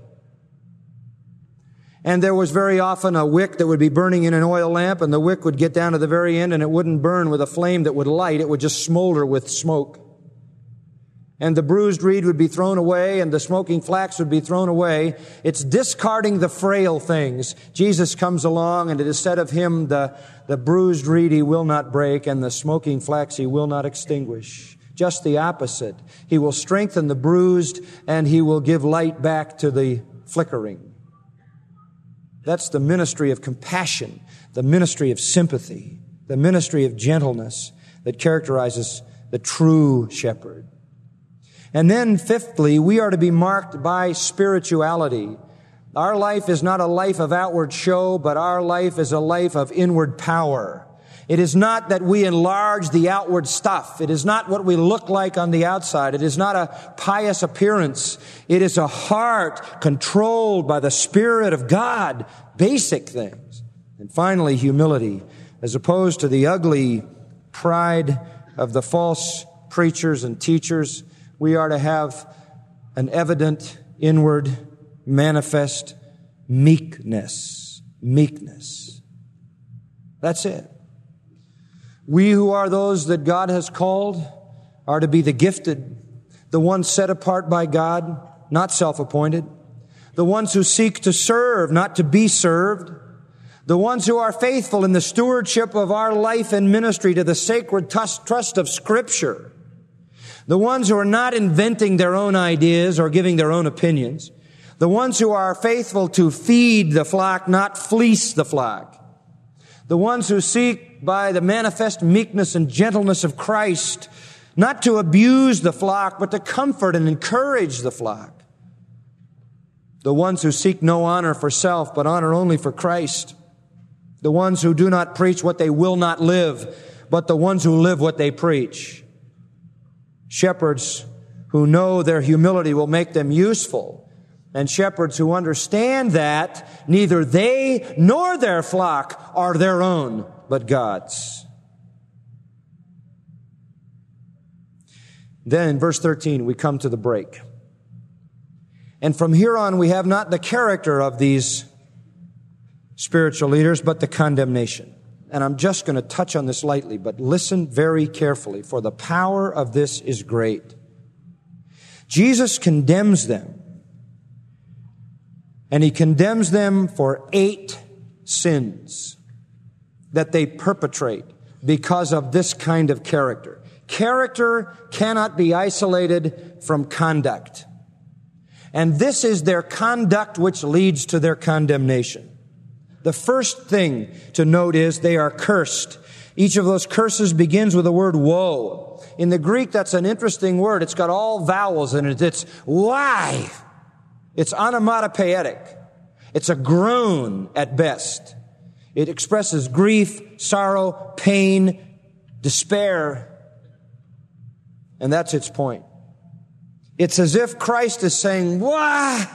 And there was very often a wick that would be burning in an oil lamp, and the wick would get down to the very end and it wouldn't burn with a flame that would light. It would just smolder with smoke. And the bruised reed would be thrown away and the smoking flax would be thrown away. It's discarding the frail things. Jesus comes along and it is said of him, the, the bruised reed he will not break and the smoking flax he will not extinguish. Just the opposite. He will strengthen the bruised and he will give light back to the flickering. That's the ministry of compassion, the ministry of sympathy, the ministry of gentleness that characterizes the true shepherd. And then fifthly, we are to be marked by spirituality. Our life is not a life of outward show, but our life is a life of inward power. It is not that we enlarge the outward stuff. It is not what we look like on the outside. It is not a pious appearance. It is a heart controlled by the Spirit of God. Basic things. And finally, humility, as opposed to the ugly pride of the false preachers and teachers. We are to have an evident, inward, manifest meekness. Meekness. That's it. We who are those that God has called are to be the gifted, the ones set apart by God, not self-appointed, the ones who seek to serve, not to be served, the ones who are faithful in the stewardship of our life and ministry to the sacred trust of Scripture, the ones who are not inventing their own ideas or giving their own opinions, the ones who are faithful to feed the flock, not fleece the flock, the ones who seek by the manifest meekness and gentleness of Christ not to abuse the flock, but to comfort and encourage the flock, the ones who seek no honor for self, but honor only for Christ, the ones who do not preach what they will not live, but the ones who live what they preach. Shepherds who know their humility will make them useful, and shepherds who understand that neither they nor their flock are their own, but God's. Then in verse thirteen, we come to the break. And from here on, we have not the character of these spiritual leaders, but the condemnation. And I'm just going to touch on this lightly, but listen very carefully, for the power of this is great. Jesus condemns them, and he condemns them for eight sins that they perpetrate because of this kind of character. Character cannot be isolated from conduct. And this is their conduct which leads to their condemnation. The first thing to note is they are cursed. Each of those curses begins with the word woe. In the Greek, that's an interesting word. It's got all vowels in it. It's why. It's onomatopoetic. It's a groan at best. It expresses grief, sorrow, pain, despair. And that's its point. It's as if Christ is saying, why?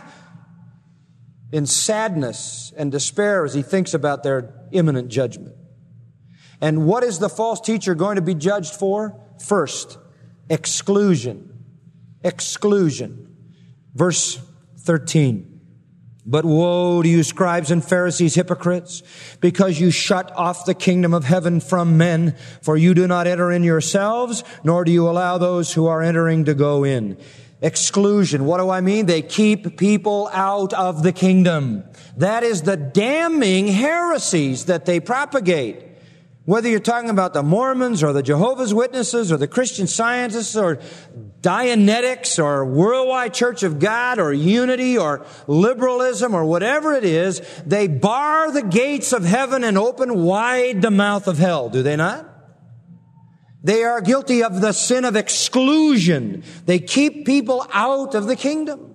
In sadness and despair as he thinks about their imminent judgment. And what is the false teacher going to be judged for? First, exclusion. Exclusion. Verse thirteen. But woe to you, scribes and Pharisees, hypocrites, because you shut off the kingdom of heaven from men, for you do not enter in yourselves, nor do you allow those who are entering to go in. Exclusion. What do I mean? They keep people out of the kingdom. That is the damning heresies that they propagate. Whether you're talking about the Mormons or the Jehovah's Witnesses or the Christian Scientists or Dianetics or Worldwide Church of God or Unity or liberalism or whatever it is, they bar the gates of heaven and open wide the mouth of hell, do they not? They are guilty of the sin of exclusion. They keep people out of the kingdom.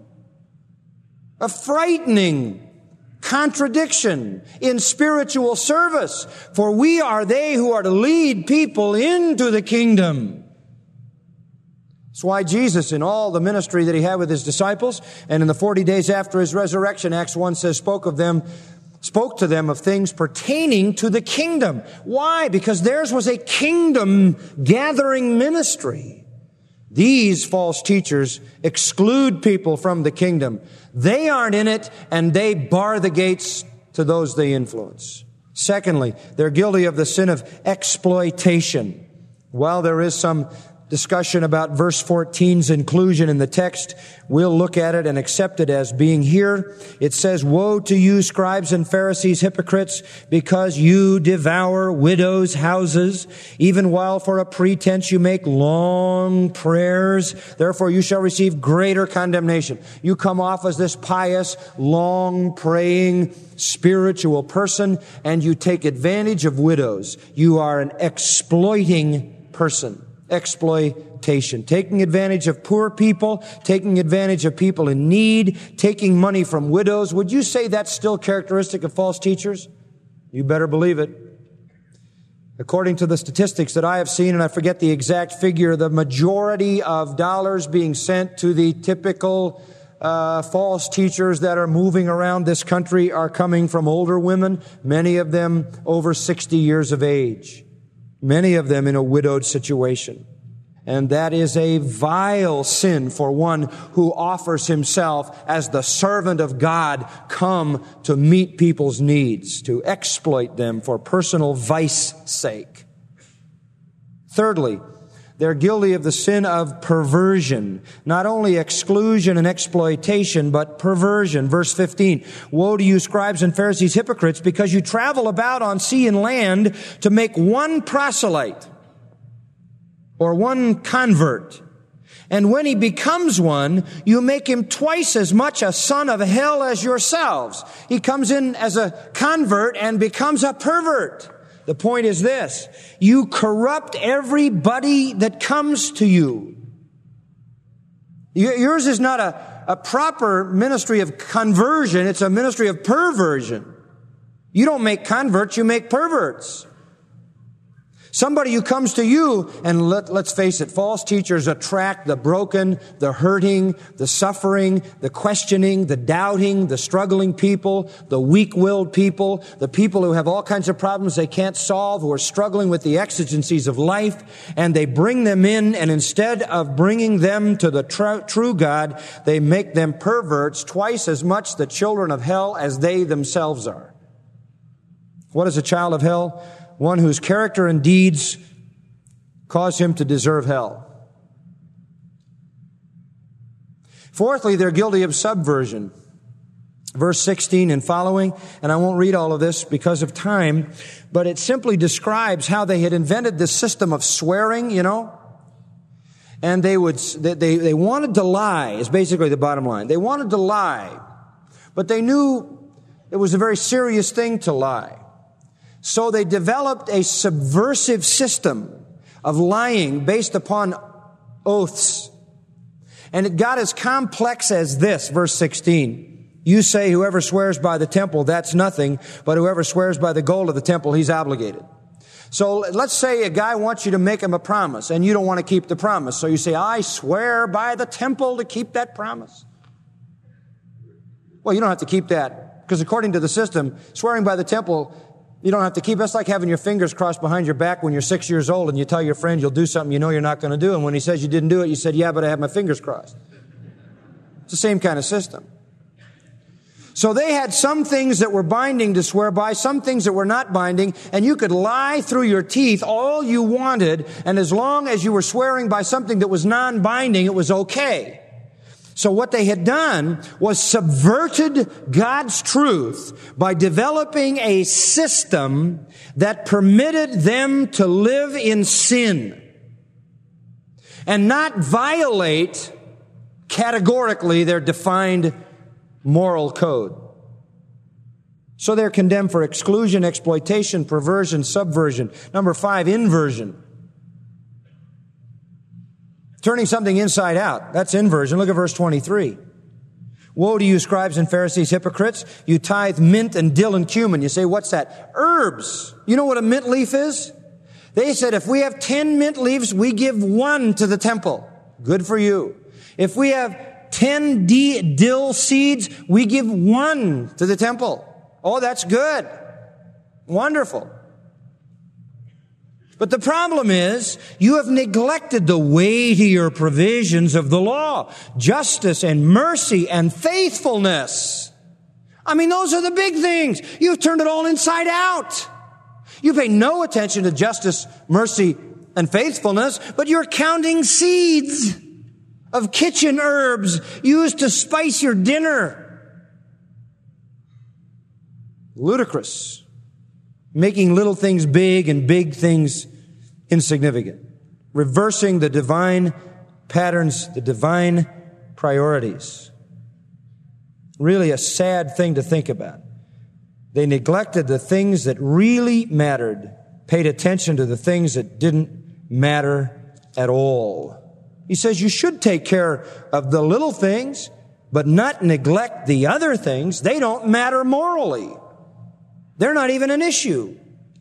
A frightening contradiction in spiritual service, for we are they who are to lead people into the kingdom. That's why Jesus, in all the ministry that he had with his disciples, and in the forty days after his resurrection, Acts one says, spoke of them, spoke to them of things pertaining to the kingdom. Why? Because theirs was a kingdom gathering ministry. These false teachers exclude people from the kingdom. They aren't in it, and they bar the gates to those they influence. Secondly, they're guilty of the sin of exploitation. While there is some discussion about verse fourteen's inclusion in the text, we'll look at it and accept it as being here. It says, woe to you, scribes and Pharisees, hypocrites, because you devour widows' houses, even while for a pretense you make long prayers. Therefore you shall receive greater condemnation. You come off as this pious, long praying, spiritual person, and you take advantage of widows. You are an exploiting person. Exploitation. Taking advantage of poor people, taking advantage of people in need, taking money from widows. Would you say that's still characteristic of false teachers? You better believe it. According to the statistics that I have seen, and I forget the exact figure, the majority of dollars being sent to the typical uh, false teachers that are moving around this country are coming from older women, many of them over sixty years of age. Many of them in a widowed situation. And that is a vile sin for one who offers himself as the servant of God, come to meet people's needs, to exploit them for personal vice sake. Thirdly, They're guilty of the sin of perversion. Not only exclusion and exploitation, but perversion. Verse fifteen, woe to you, scribes and Pharisees, hypocrites, because you travel about on sea and land to make one proselyte or one convert. And when he becomes one, you make him twice as much a son of hell as yourselves. He comes in as a convert and becomes a pervert. The point is this: you corrupt everybody that comes to you. Yours is not a, a proper ministry of conversion. It's a ministry of perversion. You don't make converts, you make perverts. Somebody who comes to you, and let, let's face it, false teachers attract the broken, the hurting, the suffering, the questioning, the doubting, the struggling people, the weak-willed people, the people who have all kinds of problems they can't solve, who are struggling with the exigencies of life, and they bring them in, and instead of bringing them to the tr- true God, they make them perverts, twice as much the children of hell as they themselves are. What is a child of hell? One whose character and deeds cause him to deserve hell. Fourthly, they're guilty of subversion. Verse sixteen and following, and I won't read all of this because of time, but it simply describes how they had invented this system of swearing, you know, and they would, they, they wanted to lie, is basically the bottom line. They wanted to lie, but they knew it was a very serious thing to lie. So they developed a subversive system of lying based upon oaths. And it got as complex as this, verse sixteen. You say whoever swears by the temple, that's nothing, but whoever swears by the gold of the temple, he's obligated. So let's say a guy wants you to make him a promise, and you don't want to keep the promise. So you say, I swear by the temple to keep that promise. Well, you don't have to keep that, because according to the system, swearing by the temple, you don't have to keep. That's like having your fingers crossed behind your back when you're six years old and you tell your friend you'll do something you know you're not going to do. And when he says you didn't do it, you said, yeah, but I have my fingers crossed. It's the same kind of system. So they had some things that were binding to swear by, some things that were not binding, and you could lie through your teeth all you wanted, and as long as you were swearing by something that was non-binding, it was okay. So what they had done was subverted God's truth by developing a system that permitted them to live in sin and not violate categorically their defined moral code. So they're condemned for exclusion, exploitation, perversion, subversion. Number five, inversion. Turning something inside out. That's inversion. Look at verse twenty-three. Woe to you, scribes and Pharisees, hypocrites. You tithe mint and dill and cumin. You say, what's that? Herbs. You know what a mint leaf is? They said, if we have ten mint leaves, we give one to the temple. Good for you. If we have ten d- dill seeds, we give one to the temple. Oh, that's good. Wonderful. But the problem is, you have neglected the weightier provisions of the law, justice and mercy and faithfulness. I mean, those are the big things. You've turned it all inside out. You pay no attention to justice, mercy, and faithfulness, but you're counting seeds of kitchen herbs used to spice your dinner. Ludicrous. Making little things big and big things insignificant. Reversing the divine patterns, the divine priorities. Really a sad thing to think about. They neglected the things that really mattered, paid attention to the things that didn't matter at all. He says you should take care of the little things, but not neglect the other things. They don't matter morally. They're not even an issue.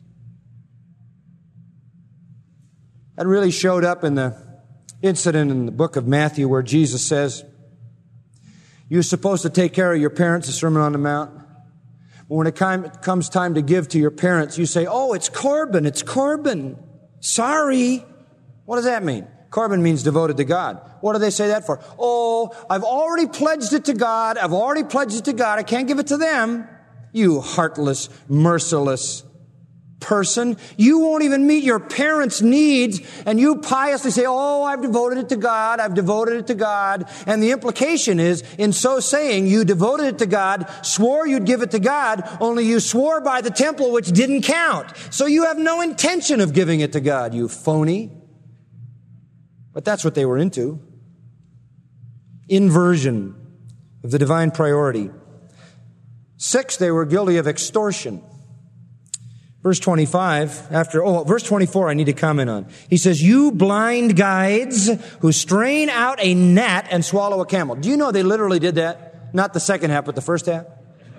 That really showed up in the incident in the book of Matthew where Jesus says, you're supposed to take care of your parents, the Sermon on the Mount. But when it comes time to give to your parents, you say, oh, it's Corban, it's Corban. Sorry. What does that mean? Corban means devoted to God. What do they say that for? Oh, I've already pledged it to God. I've already pledged it to God. I can't give it to them. You heartless, merciless person. You won't even meet your parents' needs, and you piously say, oh, I've devoted it to God, I've devoted it to God. And the implication is, in so saying, you devoted it to God, swore you'd give it to God, only you swore by the temple, which didn't count. So you have no intention of giving it to God, you phony. But that's what they were into. Inversion of the divine priority. Six, they were guilty of extortion. Verse twenty-five, after, oh, verse twenty-four I need to comment on. He says, you blind guides who strain out a gnat and swallow a camel. Do you know they literally did that? Not the second half, but the first half.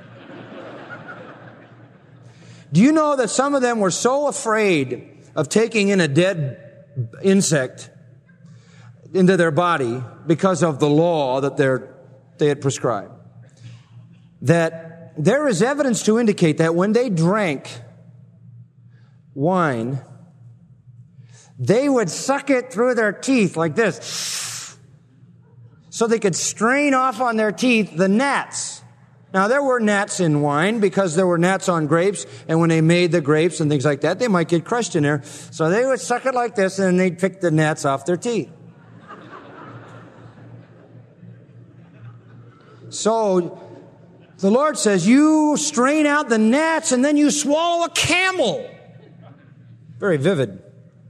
Do you know that some of them were so afraid of taking in a dead insect into their body because of the law that they're, they had prescribed, that there is evidence to indicate that when they drank wine, they would suck it through their teeth like this so they could strain off on their teeth the gnats. Now, there were gnats in wine because there were gnats on grapes, and when they made the grapes and things like that, they might get crushed in there. So they would suck it like this, and then they'd pick the gnats off their teeth. So the Lord says, you strain out the gnats and then you swallow a camel. Very vivid.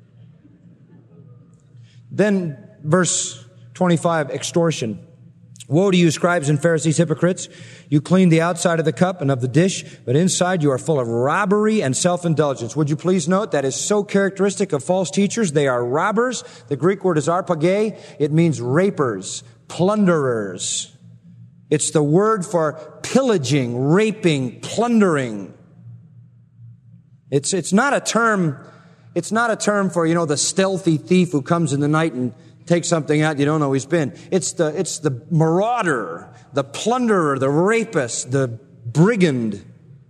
Then verse twenty-five, extortion. Woe to you, scribes and Pharisees, hypocrites! You clean the outside of the cup and of the dish, but inside you are full of robbery and self-indulgence. Would you please note that is so characteristic of false teachers? They are robbers. The Greek word is arpagē. It means rapers, plunderers. It's the word for pillaging, raping, plundering. It's, it's not a term, it's not a term for, you know, the stealthy thief who comes in the night and takes something out you don't know he's been. It's the, it's the marauder, the plunderer, the rapist, the brigand.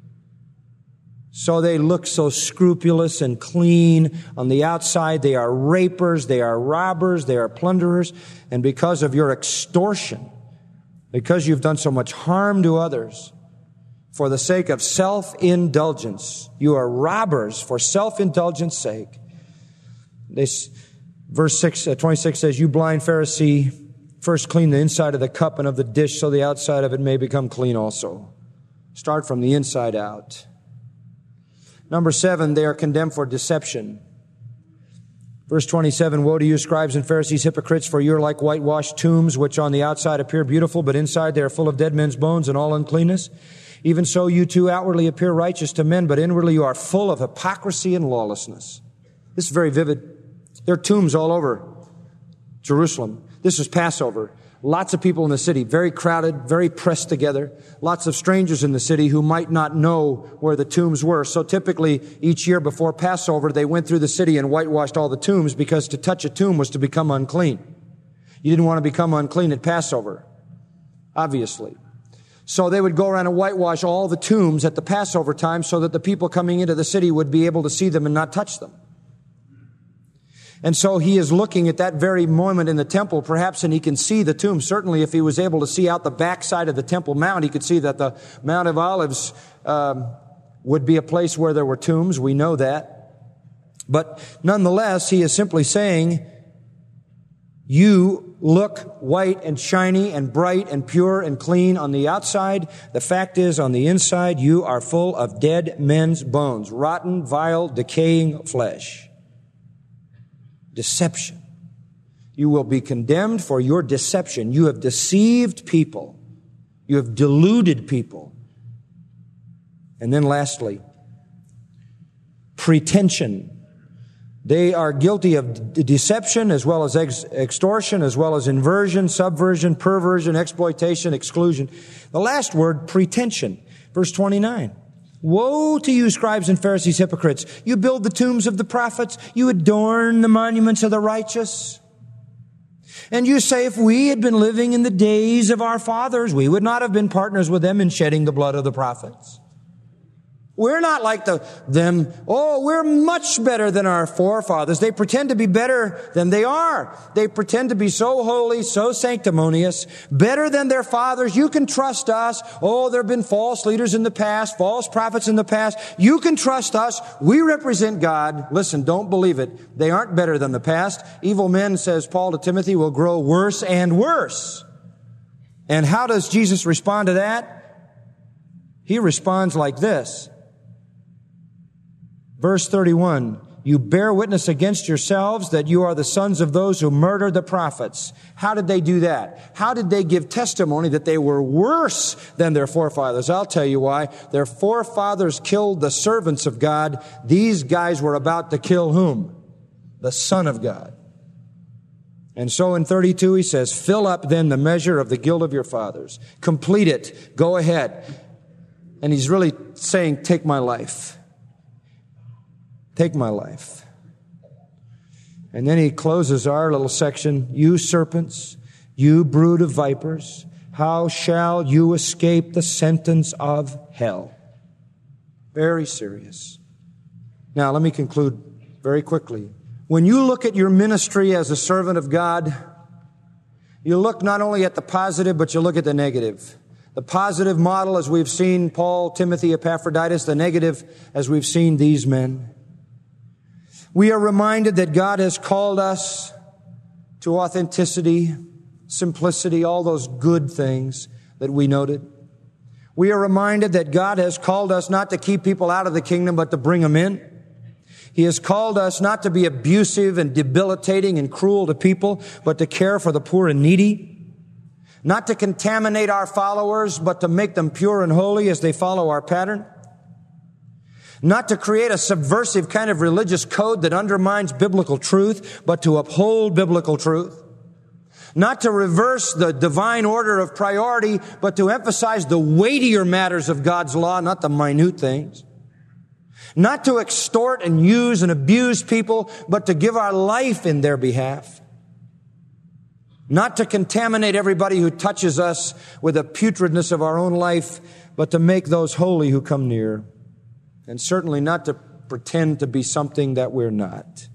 So they look so scrupulous and clean. On the outside, they are rapers, they are robbers, they are plunderers. And because of your extortion, because you've done so much harm to others, for the sake of self-indulgence, you are robbers for self-indulgence sake. This, verse six, uh, twenty-six says, you blind Pharisee, first clean the inside of the cup and of the dish so the outside of it may become clean also. Start from the inside out. Number seven, they are condemned for deception. Verse twenty-seven, woe to you, scribes and Pharisees, hypocrites, for you are like whitewashed tombs, which on the outside appear beautiful, but inside they are full of dead men's bones and all uncleanness. Even so, you too outwardly appear righteous to men, but inwardly you are full of hypocrisy and lawlessness. This is very vivid. There are tombs all over Jerusalem. This is Passover. Lots of people in the city, very crowded, very pressed together. Lots of strangers in the city who might not know where the tombs were. So typically, each year before Passover, they went through the city and whitewashed all the tombs because to touch a tomb was to become unclean. You didn't want to become unclean at Passover, obviously. So they would go around and whitewash all the tombs at the Passover time so that the people coming into the city would be able to see them and not touch them. And so he is looking at that very moment in the temple, perhaps, and he can see the tomb. Certainly, if he was able to see out the backside of the Temple Mount, he could see that the Mount of Olives um, would be a place where there were tombs. We know that. But nonetheless, he is simply saying, you look white and shiny and bright and pure and clean on the outside. The fact is, on the inside, you are full of dead men's bones, rotten, vile, decaying flesh. Deception. You will be condemned for your deception. You have deceived people. You have deluded people. And then lastly, pretension. They are guilty of de- deception as well as ex- extortion, as well as inversion, subversion, perversion, exploitation, exclusion. The last word, pretension. Verse twenty-nine. Woe to you, scribes and Pharisees, hypocrites! You build the tombs of the prophets. You adorn the monuments of the righteous. And you say, if we had been living in the days of our fathers, we would not have been partners with them in shedding the blood of the prophets. We're not like the them, oh, we're much better than our forefathers. They pretend to be better than they are. They pretend to be so holy, so sanctimonious, better than their fathers. You can trust us. Oh, there have been false leaders in the past, false prophets in the past. You can trust us. We represent God. Listen, don't believe it. They aren't better than the past. Evil men, says Paul to Timothy, will grow worse and worse. And how does Jesus respond to that? He responds like this. Verse thirty-one, you bear witness against yourselves that you are the sons of those who murdered the prophets. How did they do that? How did they give testimony that they were worse than their forefathers? I'll tell you why. Their forefathers killed the servants of God. These guys were about to kill whom? The Son of God. And so in thirty-two he says, fill up then the measure of the guilt of your fathers. Complete it. Go ahead. And he's really saying, take my life. Take my life. And then he closes our little section, you serpents, you brood of vipers, how shall you escape the sentence of hell? Very serious. Now, let me conclude very quickly. When you look at your ministry as a servant of God, you look not only at the positive, but you look at the negative. The positive model, as we've seen Paul, Timothy, Epaphroditus, the negative, as we've seen these men. We are reminded that God has called us to authenticity, simplicity, all those good things that we noted. We are reminded that God has called us not to keep people out of the kingdom, but to bring them in. He has called us not to be abusive and debilitating and cruel to people, but to care for the poor and needy. Not to contaminate our followers, but to make them pure and holy as they follow our pattern. Not to create a subversive kind of religious code that undermines biblical truth, but to uphold biblical truth. Not to reverse the divine order of priority, but to emphasize the weightier matters of God's law, not the minute things. Not to extort and use and abuse people, but to give our life in their behalf. Not to contaminate everybody who touches us with the putridness of our own life, but to make those holy who come near. And certainly not to pretend to be something that we're not.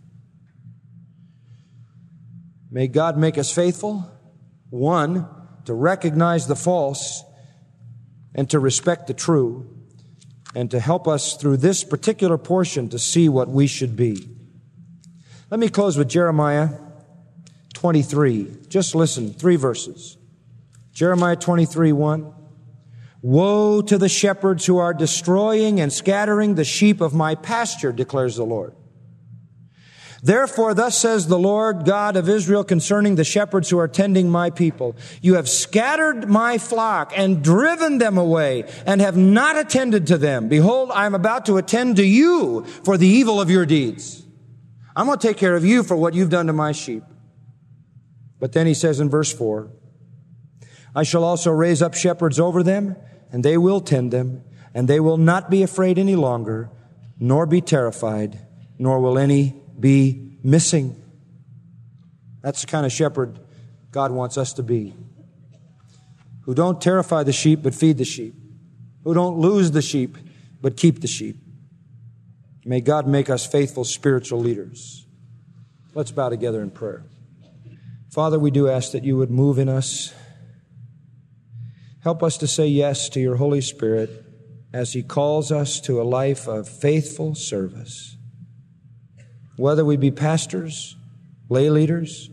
May God make us faithful. One, to recognize the false and to respect the true, and to help us through this particular portion to see what we should be. Let me close with Jeremiah twenty-three. Just listen, three verses. Jeremiah twenty-three, one. Woe to the shepherds who are destroying and scattering the sheep of my pasture, declares the Lord. Therefore, thus says the Lord God of Israel concerning the shepherds who are tending my people. You have scattered my flock and driven them away and have not attended to them. Behold, I am about to attend to you for the evil of your deeds. I'm going to take care of you for what you've done to my sheep. But then he says in verse four, I shall also raise up shepherds over them, and they will tend them, and they will not be afraid any longer, nor be terrified, nor will any be missing. That's the kind of shepherd God wants us to be. Who don't terrify the sheep, but feed the sheep. Who don't lose the sheep, but keep the sheep. May God make us faithful spiritual leaders. Let's bow together in prayer. Father, we do ask that you would move in us. Help us to say yes to your Holy Spirit as he calls us to a life of faithful service. Whether we be pastors, lay leaders,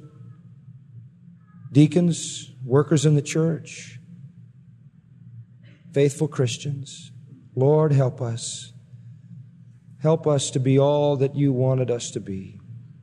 deacons, workers in the church, faithful Christians, Lord, help us. Help us to be all that you wanted us to be.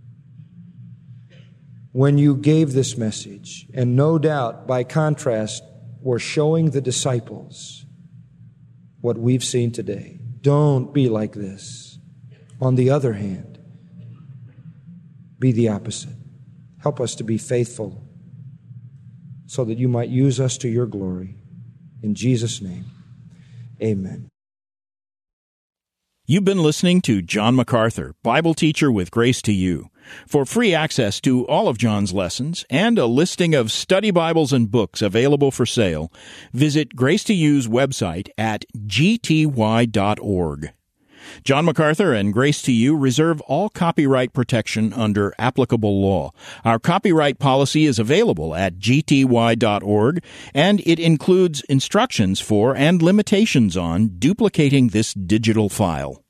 When you gave this message, and no doubt, by contrast, were showing the disciples what we've seen today. Don't be like this. On the other hand, be the opposite. Help us to be faithful so that you might use us to your glory. In Jesus' name, amen. You've been listening to John MacArthur, Bible teacher with Grace to You. For free access to all of John's lessons and a listing of study Bibles and books available for sale, visit Grace to You's website at g t y dot org. John MacArthur and Grace to You reserve all copyright protection under applicable law. Our copyright policy is available at g t y dot org, and it includes instructions for and limitations on duplicating this digital file.